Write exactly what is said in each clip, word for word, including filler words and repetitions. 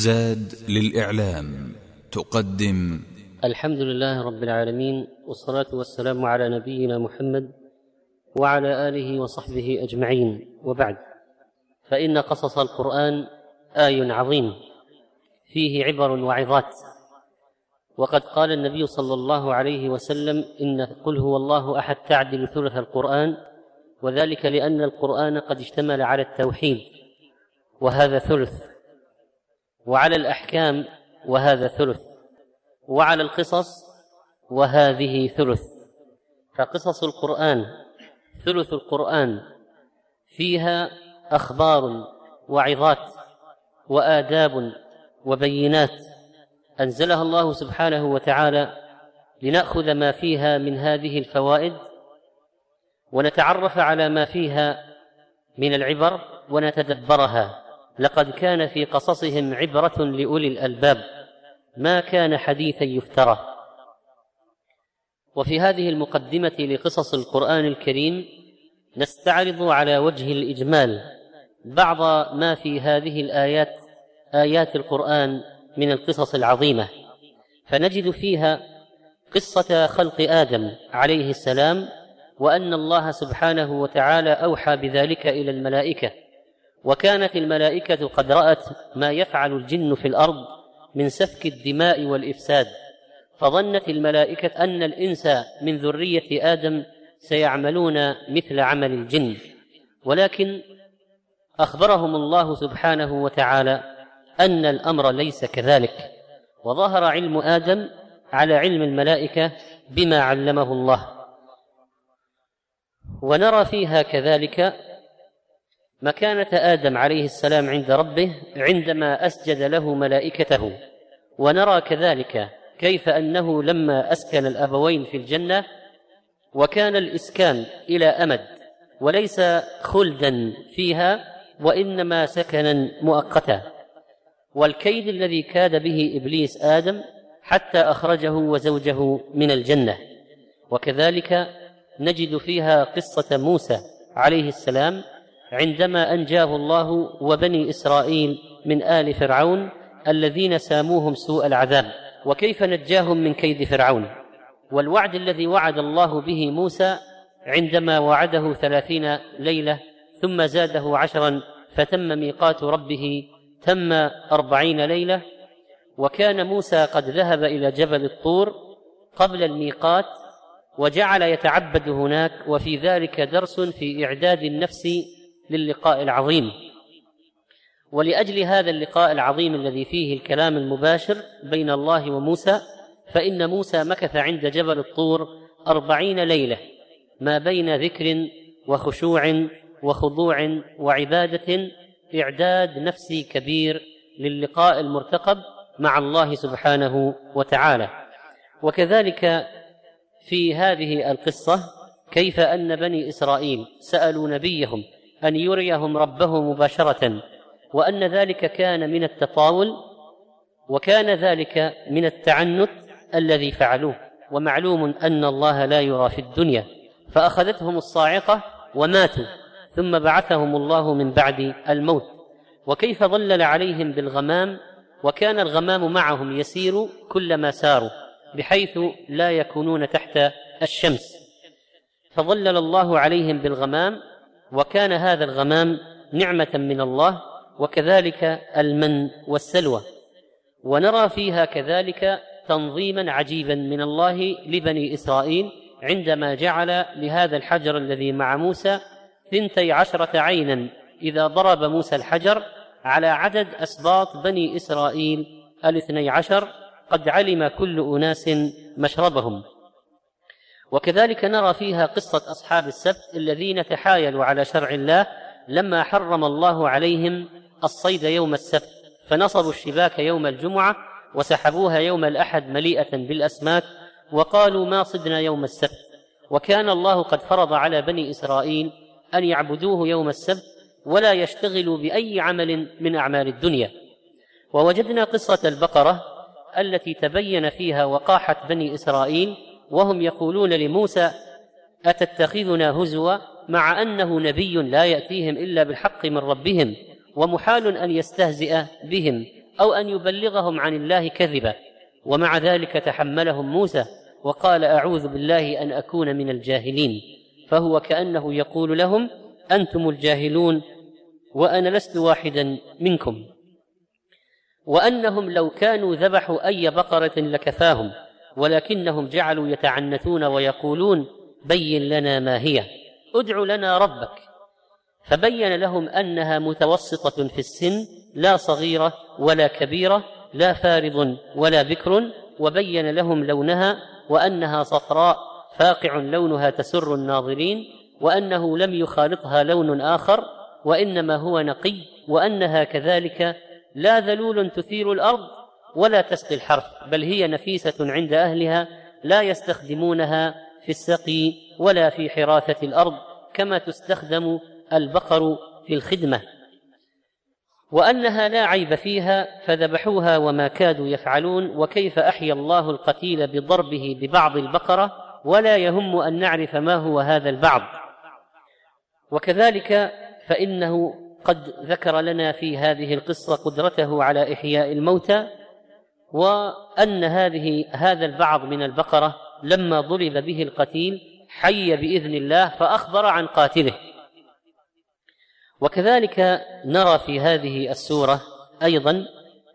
زاد للإعلام تقدم الحمد لله رب العالمين، والصلاة والسلام على نبينا محمد وعلى آله وصحبه أجمعين، وبعد، فإن قصص القرآن آي عظيم فيه عبر وعظات. وقد قال النبي صلى الله عليه وسلم: إن قل هو الله أحد تعدل ثلث القرآن، وذلك لأن القرآن قد اشتمل على التوحيد وهذا ثلث، وعلى الأحكام وهذا ثلث، وعلى القصص وهذه ثلث. فقصص القرآن ثلث القرآن، فيها أخبار وعظات وآداب وبينات أنزلها الله سبحانه وتعالى لنأخذ ما فيها من هذه الفوائد، ونتعرف على ما فيها من العبر ونتدبرها. لقد كان في قصصهم عبرة لأولي الألباب، ما كان حديثا يفترى. وفي هذه المقدمة لقصص القرآن الكريم نستعرض على وجه الإجمال بعض ما في هذه الآيات، آيات القرآن من القصص العظيمة. فنجد فيها قصة خلق آدم عليه السلام، وأن الله سبحانه وتعالى أوحى بذلك إلى الملائكة، وكانت الملائكة قد رأت ما يفعل الجن في الأرض من سفك الدماء والإفساد، فظنت الملائكة أن الإنس من ذرية آدم سيعملون مثل عمل الجن، ولكن أخبرهم الله سبحانه وتعالى أن الأمر ليس كذلك، وظهر علم آدم على علم الملائكة بما علمه الله. ونرى فيها كذلك مكانة آدم عليه السلام عند ربه عندما أسجد له ملائكته، ونرى كذلك كيف أنه لما أسكن الأبوين في الجنة، وكان الإسكان إلى أمد وليس خلدا فيها، وإنما سكنا مؤقتا، والكيد الذي كاد به إبليس آدم حتى أخرجه وزوجه من الجنة. وكذلك نجد فيها قصة موسى عليه السلام عندما أنجاه الله وبني إسرائيل من آل فرعون الذين ساموهم سوء العذاب، وكيف نجاهم من كيد فرعون، والوعد الذي وعد الله به موسى عندما وعده ثلاثين ليلة ثم زاده عشرا فتم ميقات ربه تم أربعين ليلة. وكان موسى قد ذهب إلى جبل الطور قبل الميقات وجعل يتعبد هناك، وفي ذلك درس في إعداد النفس للقاء العظيم. ولأجل هذا اللقاء العظيم الذي فيه الكلام المباشر بين الله وموسى، فإن موسى مكث عند جبل الطور أربعين ليلة، ما بين ذكر وخشوع وخضوع وعبادة، إعداد نفسي كبير للقاء المرتقب مع الله سبحانه وتعالى. وكذلك في هذه القصة كيف أن بني إسرائيل سألوا نبيهم أن يريهم ربه مباشرة، وأن ذلك كان من التطاول، وكان ذلك من التعنت الذي فعلوه، ومعلوم أن الله لا يرى في الدنيا، فأخذتهم الصاعقة وماتوا، ثم بعثهم الله من بعد الموت. وكيف ظلل عليهم بالغمام، وكان الغمام معهم يسير كلما ساروا بحيث لا يكونون تحت الشمس، فظلل الله عليهم بالغمام، وكان هذا الغمام نعمة من الله، وكذلك المن والسلوى. ونرى فيها كذلك تنظيما عجيبا من الله لبني إسرائيل عندما جعل لهذا الحجر الذي مع موسى ثنتي عشرة عينا، إذا ضرب موسى الحجر على عدد أسباط بني إسرائيل الاثني عشر، قد علم كل أناس مشربهم. وكذلك نرى فيها قصة أصحاب السبت الذين تحايلوا على شرع الله لما حرم الله عليهم الصيد يوم السبت، فنصبوا الشباك يوم الجمعة وسحبوها يوم الأحد مليئة بالأسماك، وقالوا ما صدنا يوم السبت. وكان الله قد فرض على بني إسرائيل أن يعبدوه يوم السبت ولا يشتغلوا بأي عمل من أعمال الدنيا. ووجدنا قصة البقرة التي تبين فيها وقاحة بني إسرائيل، وهم يقولون لموسى: أتتخذنا هزوا، مع أنه نبي لا يأتيهم إلا بالحق من ربهم، ومحال أن يستهزئ بهم، أو أن يبلغهم عن الله كذبا، ومع ذلك تحملهم موسى وقال أعوذ بالله أن أكون من الجاهلين، فهو كأنه يقول لهم أنتم الجاهلون وأنا لست واحدا منكم. وأنهم لو كانوا ذبحوا أي بقرة لكفاهم، ولكنهم جعلوا يتعنتون ويقولون بين لنا ما هي، ادع لنا ربك، فبين لهم أنها متوسطة في السن، لا صغيرة ولا كبيرة، لا فارض ولا بكر، وبين لهم لونها وأنها صفراء فاقع لونها تسر الناظرين، وأنه لم يخالطها لون آخر وإنما هو نقي، وأنها كذلك لا ذلول تثير الأرض ولا تسقي الحرث، بل هي نفيسة عند أهلها لا يستخدمونها في السقي ولا في حراثة الأرض كما تستخدم البقر في الخدمة، وأنها لا عيب فيها، فذبحوها وما كادوا يفعلون. وكيف أحيا الله القتيل بضربه ببعض البقرة ولا يهم أن نعرف ما هو هذا البعض. وكذلك فإنه قد ذكر لنا في هذه القصة قدرته على إحياء الموتى، وأن هذه هذا البعض من البقرة لما ضرب به القتيل حي بإذن الله فأخبر عن قاتله. وكذلك نرى في هذه السورة أيضا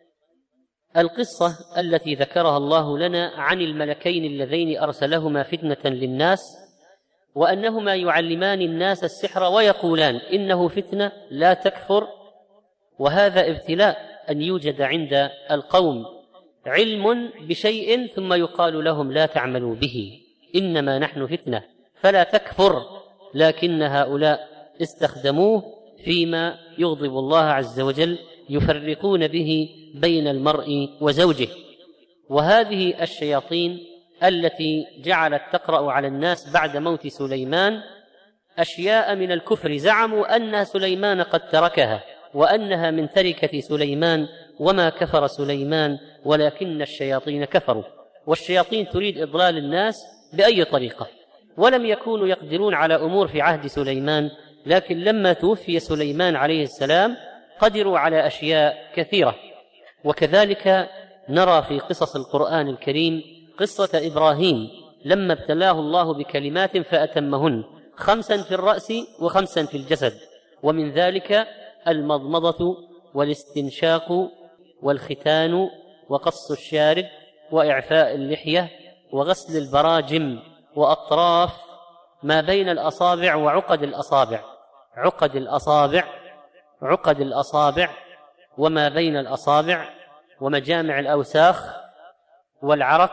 القصة التي ذكرها الله لنا عن الملكين اللذين أرسلهما فتنة للناس، وأنهما يعلمان الناس السحر ويقولان إنه فتنة لا تكفر. وهذا ابتلاء أن يوجد عند القوم علم بشيء ثم يقال لهم لا تعملوا به، إنما نحن فتنة فلا تكفر، لكن هؤلاء استخدموه فيما يغضب الله عز وجل، يفرقون به بين المرء وزوجه. وهذه الشياطين التي جعلت تقرأ على الناس بعد موت سليمان أشياء من الكفر، زعموا أن سليمان قد تركها وأنها من تركة سليمان، وما كفر سليمان ولكن الشياطين كفروا. والشياطين تريد إضلال الناس بأي طريقة، ولم يكونوا يقدرون على أمور في عهد سليمان، لكن لما توفي سليمان عليه السلام قدروا على أشياء كثيرة. وكذلك نرى في قصص القرآن الكريم قصة إبراهيم لما ابتلاه الله بكلمات فأتمهن، خمسا في الرأس وخمسا في الجسد، ومن ذلك المضمضة والاستنشاق والختان وقص الشارب وإعفاء اللحية وغسل البراجم وأطراف ما بين الأصابع وعقد الأصابع عقد الأصابع عقد الأصابع وما بين الأصابع ومجامع الأوساخ والعرق.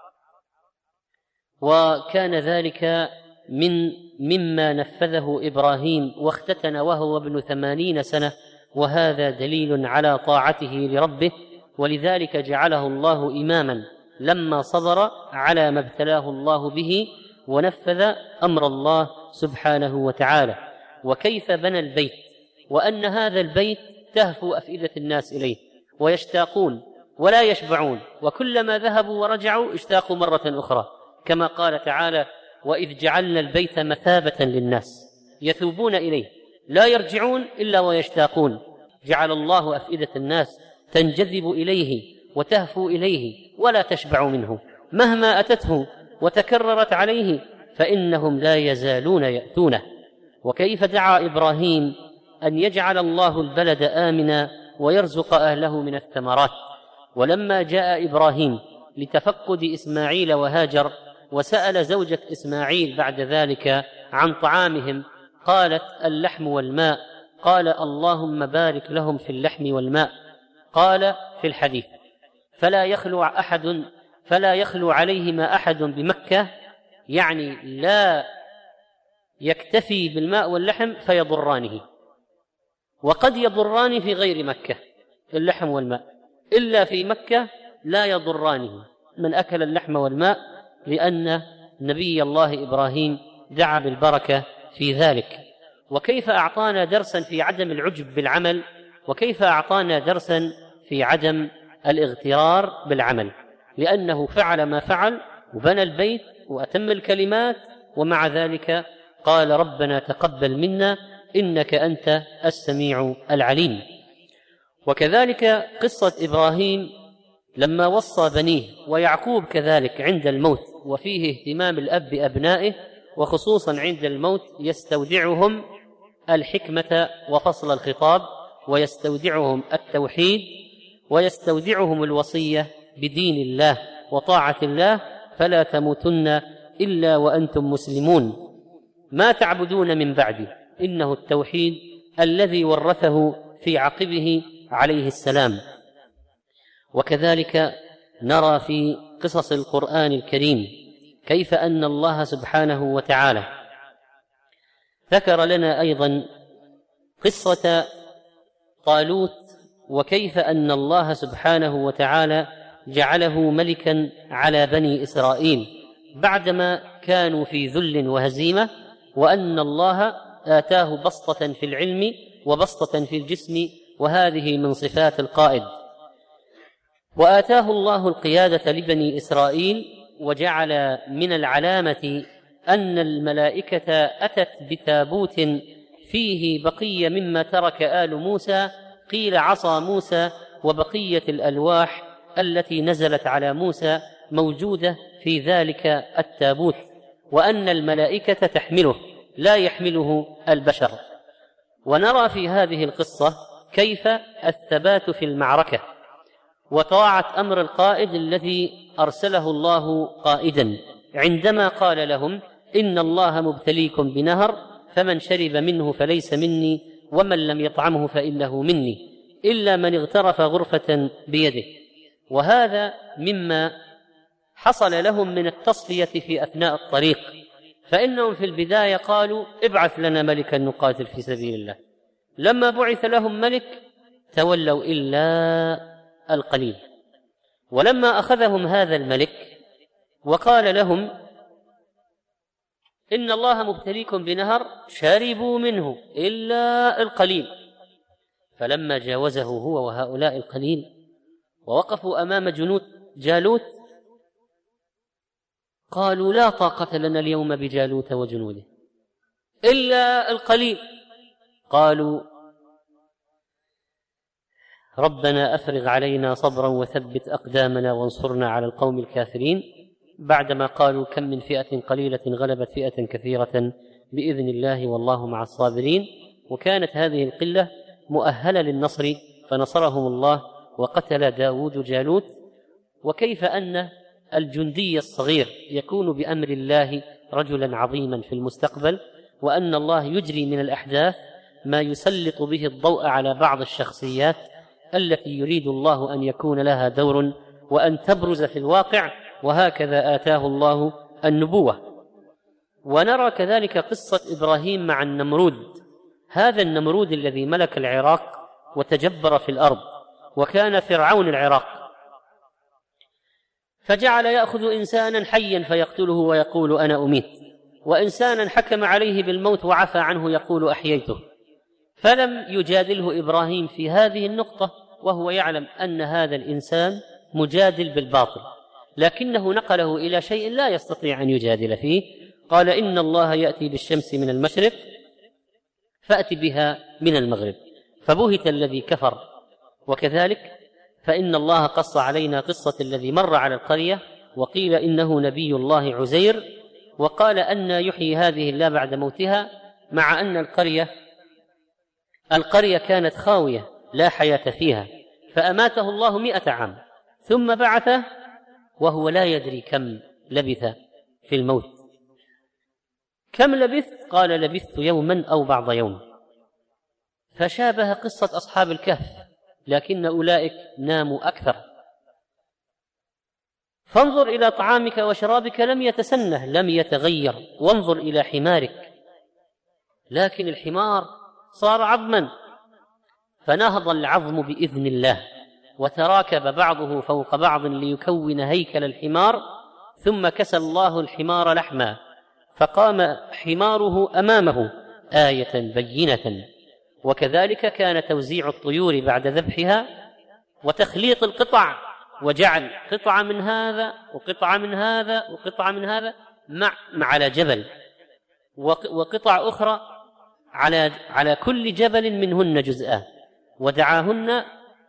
وكان ذلك من مما نفذه إبراهيم واختتن وهو ابن ثمانين سنة، وهذا دليل على طاعته لربه، ولذلك جعله الله إماما لما صبر على ما ابتلاه الله به ونفذ أمر الله سبحانه وتعالى. وكيف بنى البيت، وأن هذا البيت تهفو أفئدة الناس إليه ويشتاقون ولا يشبعون، وكلما ذهبوا ورجعوا اشتاقوا مرة أخرى، كما قال تعالى وإذ جعلنا البيت مثابة للناس يثوبون إليه لا يرجعون إلا ويشتاقون. جعل الله أفئدة الناس تنجذب إليه وتهفو إليه ولا تشبع منه، مهما أتته وتكررت عليه فإنهم لا يزالون يأتونه. وكيف دعا إبراهيم أن يجعل الله البلد آمنا ويرزق أهله من الثمرات. ولما جاء إبراهيم لتفقد إسماعيل وهاجر وسأل زوجة إسماعيل بعد ذلك عن طعامهم، قالت اللحم والماء، قال اللهم بارك لهم في اللحم والماء. قال في الحديث فلا يخلو أحد فلا يخلو عليهما أحد بمكة، يعني لا يكتفي بالماء واللحم فيضرانه، وقد يضران في غير مكة اللحم والماء، إلا في مكة لا يضرانه من أكل اللحم والماء، لأن نبي الله إبراهيم دعا بالبركة في ذلك. وكيف أعطانا درسا في عدم العجب بالعمل، وكيف أعطانا درسا في عدم الاغترار بالعمل، لأنه فعل ما فعل وبنى البيت وأتم الكلمات، ومع ذلك قال ربنا تقبل منا إنك أنت السميع العليم. وكذلك قصة إبراهيم لما وصى بنيه، ويعقوب كذلك عند الموت، وفيه اهتمام الأب بأبنائه، وخصوصا عند الموت يستودعهم الحكمة وفصل الخطاب، ويستودعهم التوحيد، ويستودعهم الوصية بدين الله وطاعة الله، فلا تموتن إلا وأنتم مسلمون، ما تعبدون من بعدي، إنه التوحيد الذي ورثه في عقبه عليه السلام. وكذلك نرى في قصص القرآن الكريم كيف أن الله سبحانه وتعالى ذكر لنا أيضا قصة طالوت، وكيف أن الله سبحانه وتعالى جعله ملكا على بني إسرائيل بعدما كانوا في ذل وهزيمة، وأن الله آتاه بسطة في العلم وبسطة في الجسم، وهذه من صفات القائد. وآتاه الله القيادة لبني إسرائيل، وجعل من العلامة أن الملائكة أتت بتابوت فيه بقية مما ترك آل موسى، قيل عصا موسى، وبقية الألواح التي نزلت على موسى موجودة في ذلك التابوت، وأن الملائكة تحمله لا يحمله البشر. ونرى في هذه القصة كيف الثبات في المعركة وطاعة أمر القائد الذي أرسله الله قائدا، عندما قال لهم: إن الله مبتليكم بنهر فمن شرب منه فليس مني ومن لم يطعمه فإنه مني إلا من اغترف غرفة بيده. وهذا مما حصل لهم من التصفية في أثناء الطريق، فإنهم في البداية قالوا: ابعث لنا ملكا نقاتل في سبيل الله. لما بعث لهم ملك تولوا إلا القليل. ولما أخذهم هذا الملك وقال لهم: إن الله مبتليكم بنهر شربوا منه إلا القليل، فلما جاوزه هو وهؤلاء القليل ووقفوا أمام جنود جالوت قالوا: لا طاقة لنا اليوم بجالوت وجنوده إلا القليل. قالوا: ربنا أفرغ علينا صبرا وثبت أقدامنا وانصرنا على القوم الكافرين، بعدما قالوا: كم من فئة قليلة غلبت فئة كثيرة بإذن الله والله مع الصابرين. وكانت هذه القلة مؤهلة للنصر، فنصرهم الله وقتل داود جالوت. وكيف أن الجندي الصغير يكون بأمر الله رجلا عظيما في المستقبل، وأن الله يجري من الأحداث ما يسلط به الضوء على بعض الشخصيات التي يريد الله أن يكون لها دور وأن تبرز في الواقع، وهكذا آتاه الله النبوة. ونرى كذلك قصة إبراهيم مع النمرود، هذا النمرود الذي ملك العراق وتجبر في الأرض وكان فرعون العراق، فجعل يأخذ إنسانا حيا فيقتله ويقول: أنا أميت، وإنسانا حكم عليه بالموت وعفى عنه يقول: أحييته. فلم يجادله إبراهيم في هذه النقطة، وهو يعلم أن هذا الإنسان مجادل بالباطل، لكنه نقله إلى شيء لا يستطيع أن يجادل فيه. قال: إن الله يأتي بالشمس من المشرق فأت بها من المغرب، فبهت الذي كفر. وكذلك فإن الله قص علينا قصة الذي مر على القرية وقيل إنه نبي الله عزير، وقال: أن يحيي هذه الله بعد موتها، مع أن القرية القرية كانت خاوية لا حياة فيها، فأماته الله مئة عام ثم بعثه وهو لا يدري كم لبث في الموت. كم لبثت؟ قال: لبثت يوما أو بعض يوم. فشابه قصة أصحاب الكهف، لكن أولئك ناموا أكثر. فانظر إلى طعامك وشرابك لم يتسنه، لم يتغير. وانظر إلى حمارك، لكن الحمار صار عظما، فنهض العظم بإذن الله وتراكب بعضه فوق بعض ليكون هيكل الحمار، ثم كسى الله الحمار لحما فقام حماره أمامه آية بينة. وكذلك كان توزيع الطيور بعد ذبحها وتخليط القطع، وجعل قطعة من هذا وقطعة من هذا وقطعة من هذا مع على جبل، وقطع أخرى على على كل جبل منهن جزءان، ودعاهن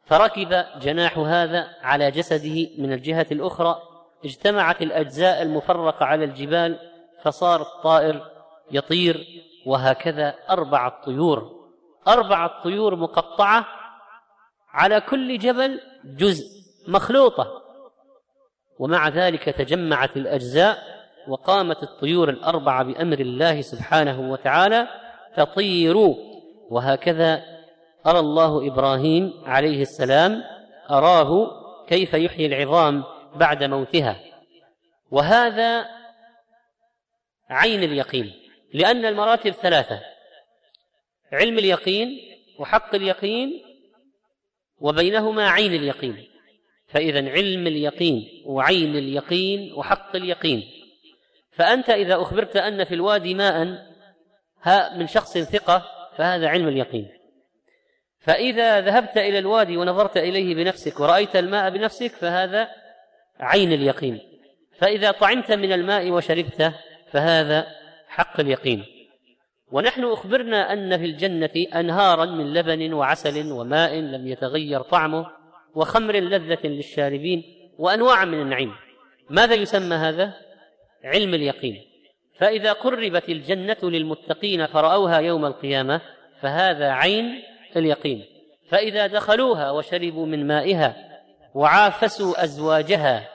فركب جناح هذا على جسده من الجهة الأخرى، اجتمعت الأجزاء المفرقة على الجبال فصار الطائر يطير، وهكذا أربعة طيور أربعة طيور مقطعة على كل جبل جزء مخلوطة، ومع ذلك تجمعت الأجزاء وقامت الطيور الأربعة بأمر الله سبحانه وتعالى تطير. وهكذا أرى الله إبراهيم عليه السلام أراه كيف يحيي العظام بعد موتها، وهذا عين اليقين، لأن المراتب ثلاثة: علم اليقين وحق اليقين وبينهما عين اليقين. فإذا علم اليقين وعين اليقين وحق اليقين. فأنت إذا أخبرت أن في الوادي ماء من شخص ثقة فهذا علم اليقين، فإذا ذهبت إلى الوادي ونظرت إليه بنفسك ورأيت الماء بنفسك فهذا عين اليقين، فإذا طعمت من الماء وشربته فهذا حق اليقين. ونحن أخبرنا أن في الجنة أنهارا من لبن وعسل وماء لم يتغير طعمه وخمر لذة للشاربين وأنواع من النعيم. ماذا يسمى هذا؟ علم اليقين. فإذا قربت الجنة للمتقين فرأوها يوم القيامة فهذا عين اليقين. فإذا دخلوها وشربوا من مائها وعافسوا أزواجها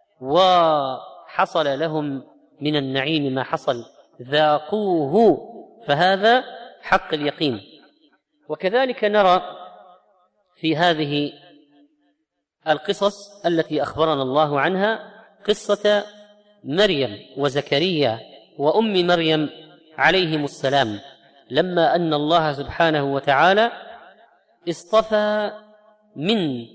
وحصل لهم من النعيم ما حصل ذاقوه فهذا حق اليقين. وكذلك نرى في هذه القصص التي أخبرنا الله عنها قصة مريم وزكريا وأم مريم عليهم السلام، لما أن الله سبحانه وتعالى اصطفى من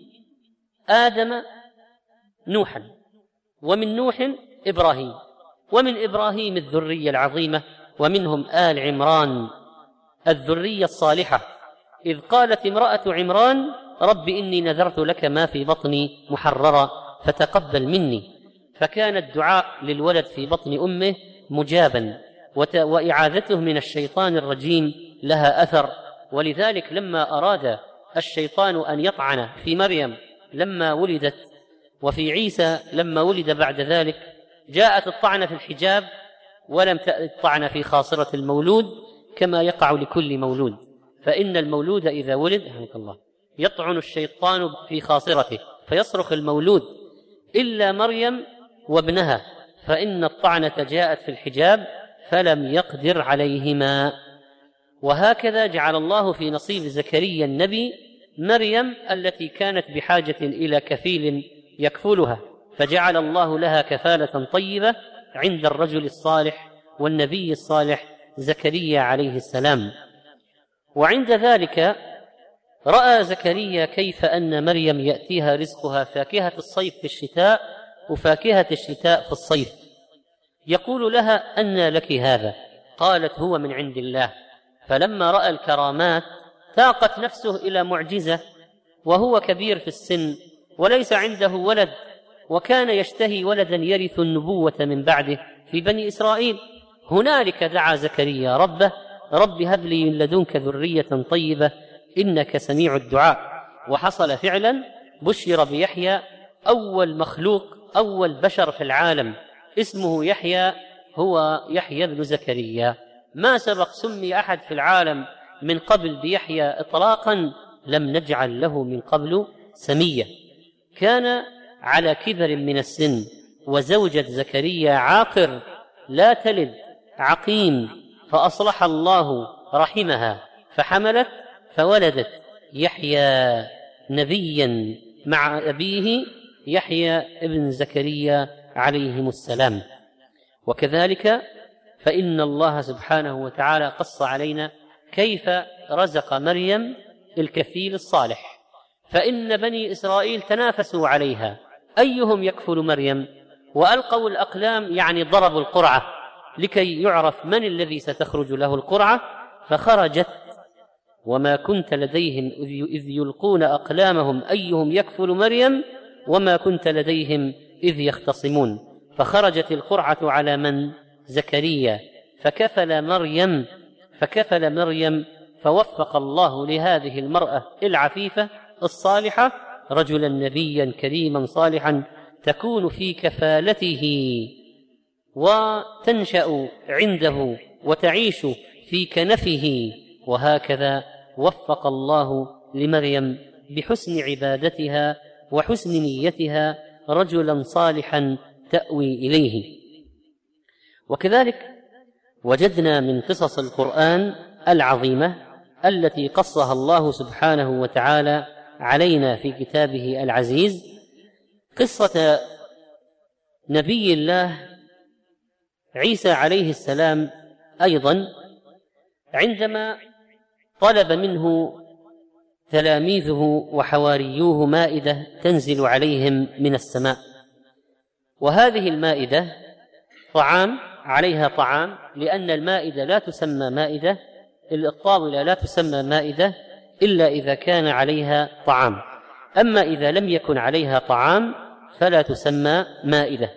آدم نوحا، ومن نوح إبراهيم، ومن إبراهيم الذرية العظيمة، ومنهم آل عمران الذرية الصالحة، إذ قالت امرأة عمران رب إني نذرت لك ما في بطني محررا فتقبل مني. فكان الدعاء للولد في بطن أمه مجابا، وإعاذته من الشيطان الرجيم لها أثر. ولذلك لما أراد الشيطان أن يطعن في مريم لما ولدت وفي عيسى لما ولد بعد ذلك، جاءت الطعنة في الحجاب ولم تأتي الطعنة في خاصرة المولود كما يقع لكل مولود. فإن المولود إذا ولد رحمك الله يطعن الشيطان في خاصرته فيصرخ المولود، إلا مريم وابنها فإن الطعنة جاءت في الحجاب فلم يقدر عليهما. وهكذا جعل الله في نصيب زكريا النبي مريم التي كانت بحاجة إلى كفيل يكفلها، فجعل الله لها كفالة طيبة عند الرجل الصالح والنبي الصالح زكريا عليه السلام. وعند ذلك رأى زكريا كيف أن مريم يأتيها رزقها فاكهة الصيف في الشتاء وفاكهة الشتاء في الصيف، يقول لها أنى لك هذا؟ قالت هو من عند الله. فلما رأى الكرامات تاقت نفسه إلى معجزة وهو كبير في السن وليس عنده ولد، وكان يشتهي ولدا يرث النبوة من بعده في بني إسرائيل. هنالك دعا زكريا ربه رب هب لي من لدنك ذرية طيبة إنك سميع الدعاء. وحصل فعلا، بشر بيحيى أول مخلوق أول بشر في العالم اسمه يحيى، هو يحيى بن زكريا. ما سبق سمي أحد في العالم من قبل بيحيى إطلاقا، لم نجعل له من قبل سمية. كان على كبر من السن، وزوجة زكريا عاقر لا تلد عقيم، فأصلح الله رحمها فحملت فولدت يحيى نبيا مع أبيه يحيى ابن زكريا عليهم السلام. وكذلك فإن الله سبحانه وتعالى قص علينا كيف رزق مريم الكفيل الصالح، فإن بني إسرائيل تنافسوا عليها أيهم يكفل مريم، وألقوا الأقلام يعني ضربوا القرعة لكي يعرف من الذي ستخرج له القرعة، فخرجت وما كنت لديهم إذ يلقون أقلامهم أيهم يكفل مريم وما كنت لديهم إذ يختصمون، فخرجت القرعة على من؟ زكريا، فكفل مريم فكفل مريم فوفق الله لهذه المرأة العفيفة الصالحة رجلا نبيا كريما صالحا تكون في كفالته وتنشأ عنده وتعيش في كنفه. وهكذا وفق الله لمريم بحسن عبادتها وحسن نيتها رجلا صالحا تأوي إليه. وكذلك وجدنا من قصص القرآن العظيمة التي قصها الله سبحانه وتعالى علينا في كتابه العزيز قصة نبي الله عيسى عليه السلام أيضا، عندما طلب منه تلاميذه وحواريوه مائدة تنزل عليهم من السماء، وهذه المائدة طعام عليها طعام، لأن المائدة لا تسمى مائدة، الطاولة لا تسمى مائدة إلا إذا كان عليها طعام، أما إذا لم يكن عليها طعام فلا تسمى مائدة.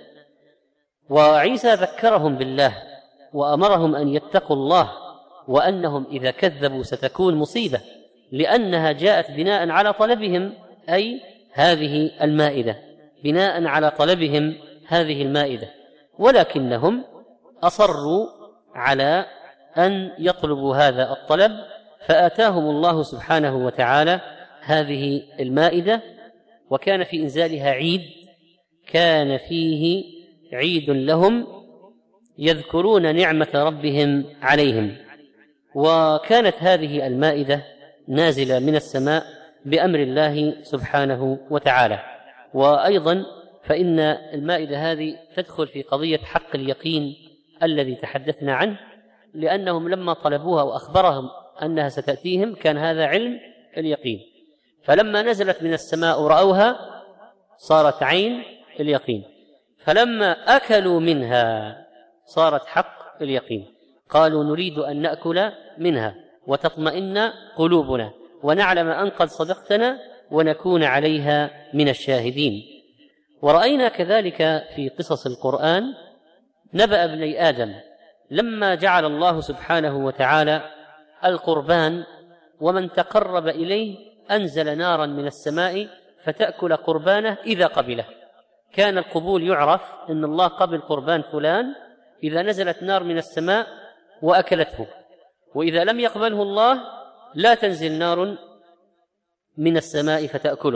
وعيسى ذكرهم بالله وأمرهم أن يتقوا الله، وأنهم إذا كذبوا ستكون مصيبة، لأنها جاءت بناء على طلبهم، أي هذه المائدة، بناء على طلبهم هذه المائدة، ولكنهم أصروا على أن يطلبوا هذا الطلب، فآتاهم الله سبحانه وتعالى هذه المائدة. وكان في إنزالها عيد، كان فيه عيد لهم يذكرون نعمة ربهم عليهم. وكانت هذه المائدة نازلة من السماء بأمر الله سبحانه وتعالى. وأيضا فإن المائدة هذه تدخل في قضية حق اليقين الذي تحدثنا عنه، لأنهم لما طلبوها وأخبرهم أنها ستأتيهم كان هذا علم اليقين، فلما نزلت من السماء رأوها صارت عين اليقين، فلما أكلوا منها صارت حق اليقين، قالوا نريد أن نأكل منها وتطمئن قلوبنا ونعلم أن قد صدقتنا ونكون عليها من الشاهدين. ورأينا كذلك في قصص القرآن نبأ ابني آدم لما جعل الله سبحانه وتعالى القربان، ومن تقرب إليه أنزل نارا من السماء فتأكل قربانه إذا قبله. كان القبول يعرف أن الله قبل قربان فلان إذا نزلت نار من السماء وأكلته، وإذا لم يقبله الله لا تنزل نار من السماء فتأكله.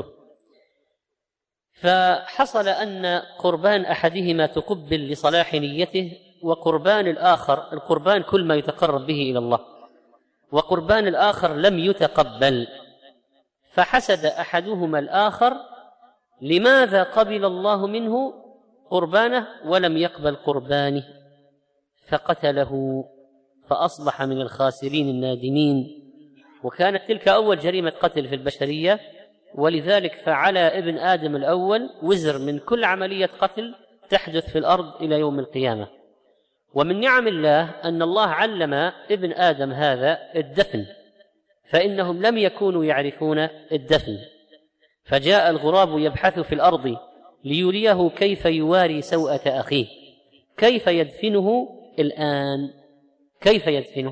فحصل أن قربان أحدهما تقبل لصلاح نيته، وقربان الآخر، القربان كل ما يتقرب به إلى الله، وقربان الآخر لم يتقبل، فحسد أحدهما الآخر لماذا قبل الله منه قربانه ولم يقبل قربانه، فقتله فأصبح من الخاسرين النادمين. وكانت تلك أول جريمة قتل في البشرية، ولذلك فعلى ابن آدم الأول وزر من كل عملية قتل تحدث في الأرض إلى يوم القيامة. ومن نعم الله أن الله علم ابن آدم هذا الدفن، فإنهم لم يكونوا يعرفون الدفن، فجاء الغراب يبحث في الأرض ليريه كيف يواري سوءة أخيه، كيف يدفنه الآن، كيف يدفنه.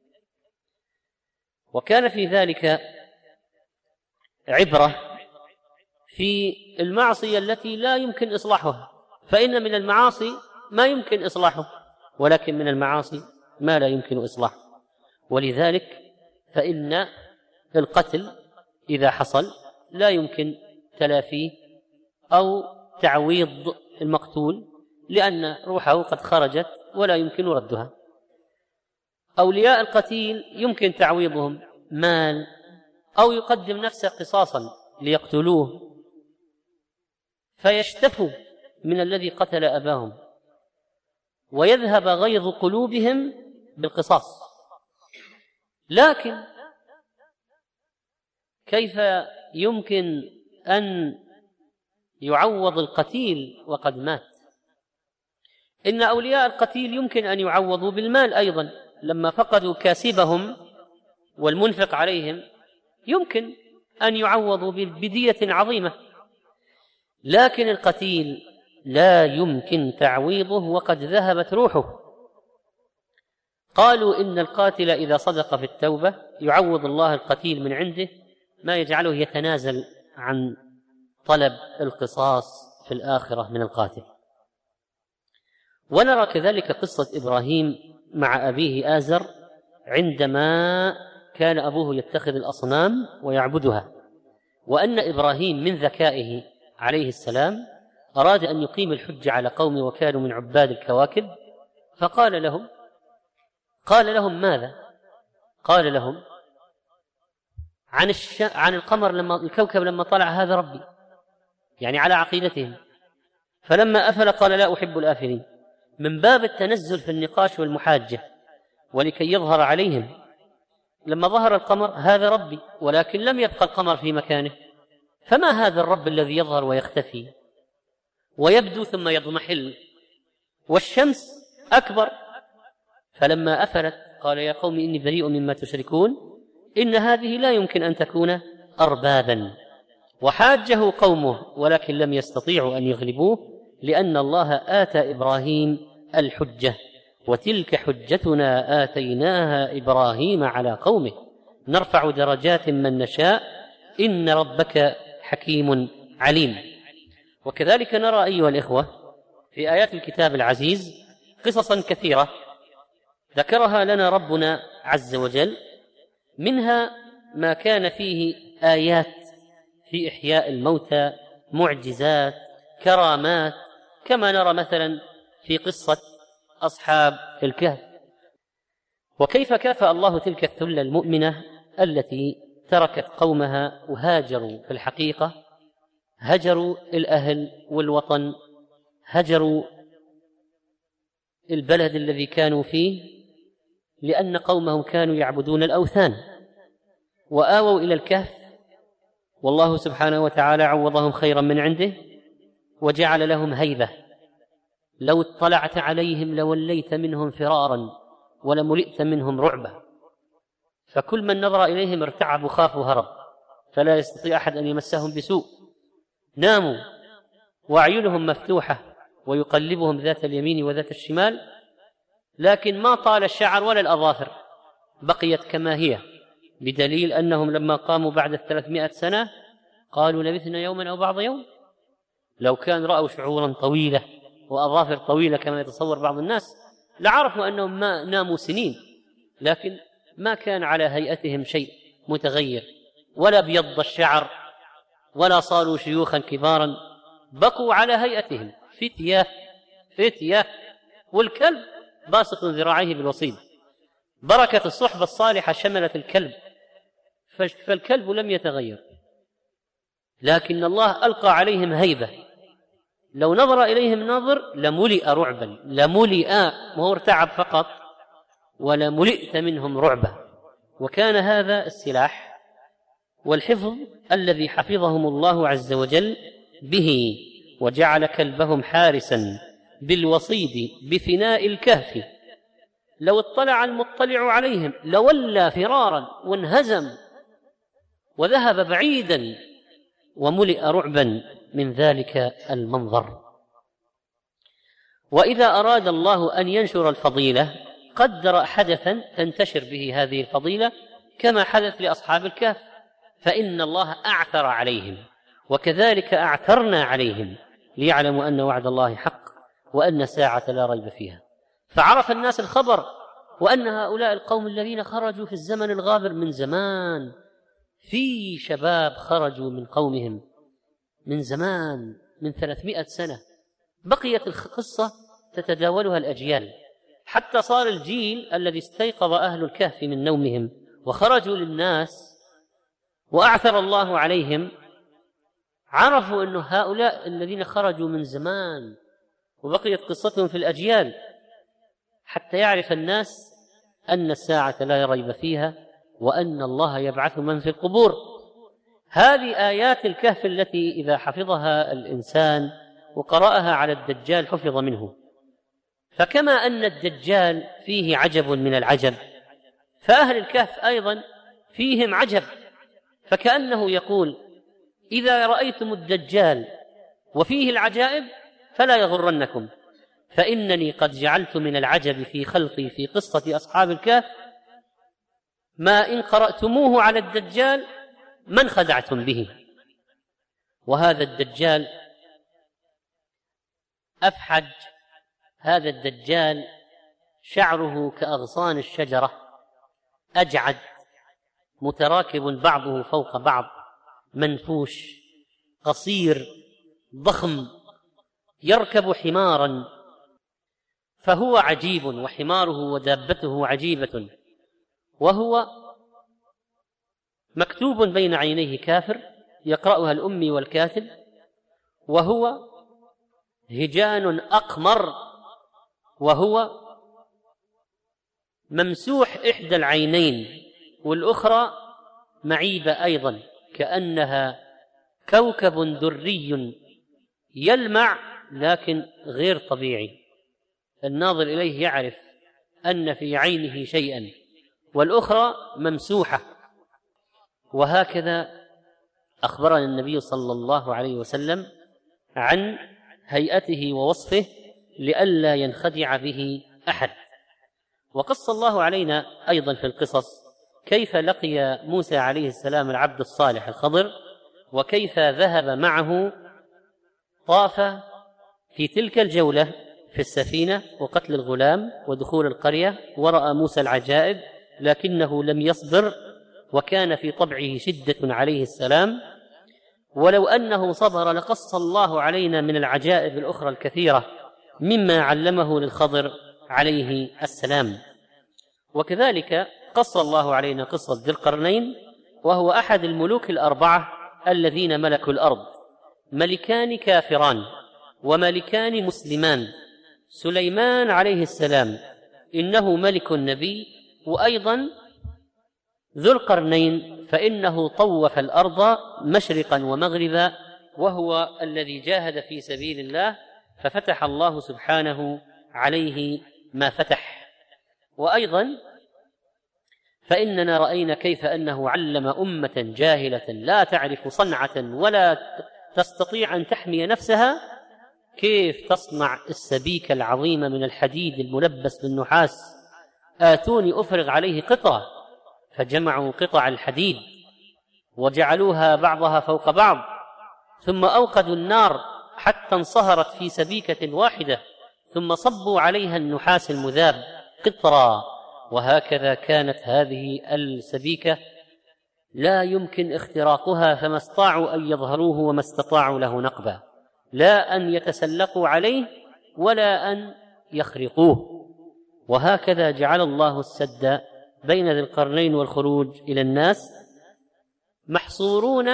وكان في ذلك عبرة في المعصية التي لا يمكن إصلاحها، فإن من المعاصي ما يمكن إصلاحه، ولكن من المعاصي ما لا يمكن إصلاحه. ولذلك فإن القتل إذا حصل لا يمكن تلافيه أو تعويض المقتول، لأن روحه قد خرجت ولا يمكن ردها. أولياء القتيل يمكن تعويضهم مال، أو يقدم نفسه قصاصا ليقتلوه فيشتفوا من الذي قتل أباهم، ويذهب غيظ قلوبهم بالقصاص. لكن كيف يمكن أن يعوض القتيل وقد مات؟ إن أولياء القتيل يمكن أن يعوضوا بالمال أيضا، لما فقدوا كاسبهم والمنفق عليهم يمكن أن يعوضوا بدية عظيمة، لكن القتيل لا يمكن تعويضه وقد ذهبت روحه. قالوا إن القاتل إذا صدق في التوبة يعوض الله القتيل من عنده ما يجعله يتنازل عن طلب القصاص في الآخرة من القاتل. ونرى كذلك قصة إبراهيم مع أبيه آزر عندما كان أبوه يتخذ الأصنام ويعبدها، وأن إبراهيم من ذكائه عليه السلام أراد أن يقيم الحج على قوم وكانوا من عباد الكواكب، فقال لهم قال لهم ماذا؟ قال لهم عن, الش... عن القمر لما الكوكب لما طلع هذا ربي، يعني على عقيدتهم. فلما أفل قال لا أحب الآفلين، من باب التنزل في النقاش والمحاجة ولكي يظهر عليهم. لما ظهر القمر هذا ربي، ولكن لم يبقى القمر في مكانه، فما هذا الرب الذي يظهر ويختفي ويبدو ثم يضمحل؟ والشمس أكبر. فلما أفلت قال يا قوم إني بريء مما تشركون إن هذه لا يمكن أن تكون أربابا. وحاجه قومه ولكن لم يستطيعوا أن يغلبوه، لأن الله آتى إبراهيم الحجة، وتلك حجتنا آتيناها إبراهيم على قومه نرفع درجات من نشاء إن ربك حكيم عليم. وكذلك نرى أيها الإخوة في آيات الكتاب العزيز قصصا كثيرة ذكرها لنا ربنا عز وجل، منها ما كان فيه آيات في إحياء الموتى، معجزات، كرامات، كما نرى مثلا في قصة أصحاب الكهف، وكيف كافأ الله تلك الثلة المؤمنة التي تركت قومها وهاجروا. في الحقيقة هجروا الأهل والوطن، هجروا البلد الذي كانوا فيه، لأن قومهم كانوا يعبدون الأوثان، وآووا إلى الكهف، والله سبحانه وتعالى عوضهم خيرا من عنده وجعل لهم هيبة، لو اطلعت عليهم لوليت منهم فرارا ولملئت منهم رعبا. فكل من نظر إليهم ارتعب وخاف وهرب، فلا يستطيع أحد أن يمسهم بسوء. ناموا وأعينهم مفتوحة ويقلبهم ذات اليمين وذات الشمال، لكن ما طال الشعر ولا الأظافر، بقيت كما هي، بدليل أنهم لما قاموا بعد الثلاثمائة سنة قالوا لبثنا يوما أو بعض يوم. لو كان رأوا شعورا طويلة وأظافر طويلة كما يتصور بعض الناس لعرفوا أنهم ما ناموا سنين، لكن ما كان على هيئتهم شيء متغير، ولا بيض الشعر ولا صاروا شيوخا كبارا، بقوا على هيئتهم فتية فتية. والكلب باسط ذراعيه بالوصيد، بركة الصحبة الصالحة شملت الكلب، فالكلب لم يتغير، لكن الله ألقى عليهم هيبة، لو نظر إليهم ناظر لملئ رعبا، لملئ ما هو ارتعب فقط، ولملئت منهم رعبا. وكان هذا السلاح والحفظ الذي حفظهم الله عز وجل به، وجعل كلبهم حارسا بالوصيد بفناء الكهف، لو اطلع المطلع عليهم لولى فرارا وانهزم وذهب بعيدا وملئ رعبا من ذلك المنظر. وإذا أراد الله أن ينشر الفضيلة قدر حدثا تنتشر به هذه الفضيلة، كما حدث لأصحاب الكهف، فإن الله أعثر عليهم، وكذلك أعثرنا عليهم ليعلموا أن وعد الله حق وأن الساعة لا ريب فيها. فعرف الناس الخبر، وأن هؤلاء القوم الذين خرجوا في الزمن الغابر من زمان، في شباب خرجوا من قومهم من زمان من ثلاثمائة سنة، بقيت القصة تتداولها الأجيال، حتى صار الجيل الذي استيقظ أهل الكهف من نومهم وخرجوا للناس وأعثر الله عليهم، عرفوا أن هؤلاء الذين خرجوا من زمان وبقيت قصتهم في الأجيال، حتى يعرف الناس أن الساعة لا ريب فيها وأن الله يبعث من في القبور. هذه آيات الكهف التي إذا حفظها الإنسان وقرأها على الدجال حفظ منه. فكما أن الدجال فيه عجب من العجب، فأهل الكهف أيضا فيهم عجب، فكأنه يقول إذا رأيتم الدجال وفيه العجائب فلا يغرنكم، فإنني قد جعلت من العجب في خلقي في قصة أصحاب الكهف ما إن قرأتموه على الدجال من خدعتم به. وهذا الدجال أفحج، هذا الدجال شعره كأغصان الشجرة، أجعد، متراكب بعضه فوق بعض، منفوش، قصير، ضخم، يركب حمارا، فهو عجيب، وحماره ودابته عجيبة، وهو مكتوب بين عينيه كافر يقرأها الأمي والكاتب، وهو هجان أقمر، وهو ممسوح إحدى العينين والأخرى معيبة أيضا، كأنها كوكب دري يلمع لكن غير طبيعي، الناظر إليه يعرف أن في عينه شيئا، والأخرى ممسوحة. وهكذا أخبرنا النبي صلى الله عليه وسلم عن هيئته ووصفه لئلا ينخدع به أحد. وقص الله علينا أيضا في القصص كيف لقي موسى عليه السلام العبد الصالح الخضر، وكيف ذهب معه، طاف في تلك الجولة في السفينة وقتل الغلام ودخول القرية، ورأى موسى العجائب لكنه لم يصبر، وكان في طبعه شدة عليه السلام، ولو أنه صبر لقص الله علينا من العجائب الأخرى الكثيرة مما علمه للخضر عليه السلام. وكذلك قص الله علينا قصة ذي القرنين، وهو أحد الملوك الأربعة الذين ملكوا الأرض، ملكان كافران وملكان مسلمان. سليمان عليه السلام إنه ملك نبي، وأيضا ذو القرنين فإنه طوف الأرض مشرقا ومغربا، وهو الذي جاهد في سبيل الله ففتح الله سبحانه عليه ما فتح. وأيضا فإننا رأينا كيف أنه علم أمة جاهلة لا تعرف صنعة ولا تستطيع أن تحمي نفسها كيف تصنع السبيك العظيم من الحديد الملبس بالنحاس. آتوني أفرغ عليه قطرة، فجمعوا قطع الحديد وجعلوها بعضها فوق بعض، ثم أوقدوا النار حتى انصهرت في سبيكة واحدة، ثم صبوا عليها النحاس المذاب قطرا. وهكذا كانت هذه السبيكة لا يمكن اختراقها، فما استطاعوا أن يظهروه وما استطاعوا له نقبا، لا أن يتسلقوا عليه ولا أن يخرقوه. وهكذا جعل الله السد بين ذي القرنين والخروج إلى الناس، محصورون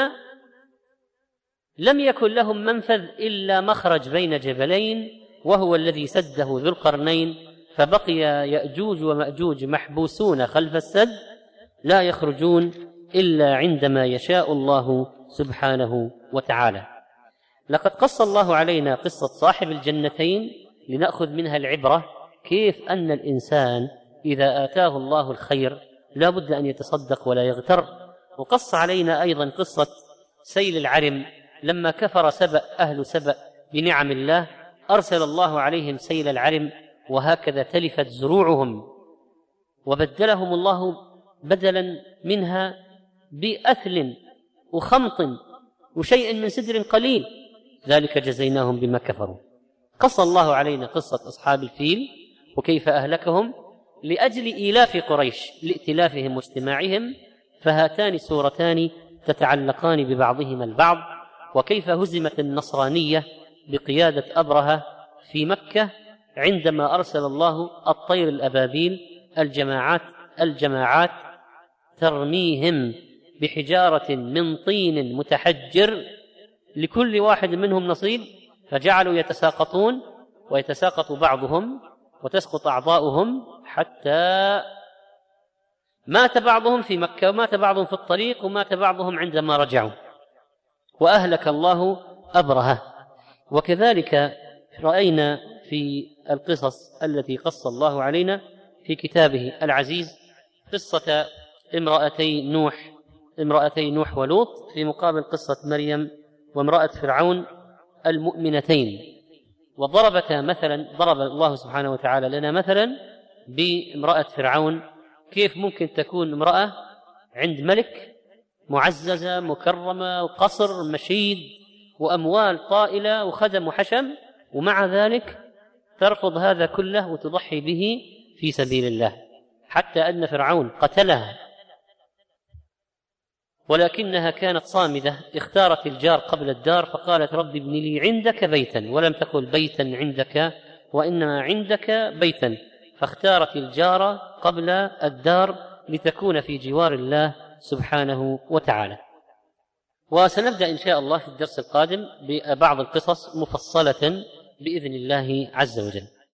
لم يكن لهم منفذ إلا مخرج بين جبلين، وهو الذي سده ذو القرنين، فبقي يأجوج ومأجوج محبوسون خلف السد لا يخرجون إلا عندما يشاء الله سبحانه وتعالى. لقد قص الله علينا قصة صاحب الجنتين لنأخذ منها العبرة، كيف أن الإنسان إذا آتاه الله الخير لا بد أن يتصدق ولا يغتر. وقص علينا أيضا قصة سيل العرم، لما كفر سبأ أهل سبأ بنعم الله أرسل الله عليهم سيل العرم، وهكذا تلفت زروعهم، وبدلهم الله بدلا منها بأثل وخمط وشيء من سدر قليل، ذلك جزيناهم بما كفروا. قص الله علينا قصة أصحاب الفيل وكيف أهلكهم لأجل إيلاف قريش لائتلافهم واجتماعهم، فهاتان سورتان تتعلقان ببعضهما البعض. وكيف هزمت النصرانية بقيادة أبرهة في مكة عندما أرسل الله الطير الأبابيل الجماعات الجماعات ترميهم بحجارة من طين متحجر لكل واحد منهم نصيب، فجعلوا يتساقطون ويتساقط بعضهم وتسقط أعضاؤهم، حتى مات بعضهم في مكة ومات بعضهم في الطريق ومات بعضهم عندما رجعوا، وأهلك الله أبرهة. وكذلك رأينا في القصص التي قص الله علينا في كتابه العزيز قصة امرأتي نوح امرأتي نوح ولوط في مقابل قصة مريم وامرأة فرعون المؤمنتين. وضربتا مثلا ضرب الله سبحانه وتعالى لنا مثلا بامرأة فرعون، كيف ممكن تكون امرأة عند ملك معززة مكرمة وقصر مشيد وأموال طائلة وخدم وحشم، ومع ذلك ترفض هذا كله وتضحي به في سبيل الله، حتى أن فرعون قتلها ولكنها كانت صامدة. اختارت الجار قبل الدار، فقالت رب ابن لي عندك بيتا، ولم تقل بيتا عندك وإنما عندك بيتا، فاختارت الجار قبل الدار لتكون في جوار الله سبحانه وتعالى. وسنبدأ إن شاء الله في الدرس القادم ببعض القصص مفصلة بإذن الله عز وجل.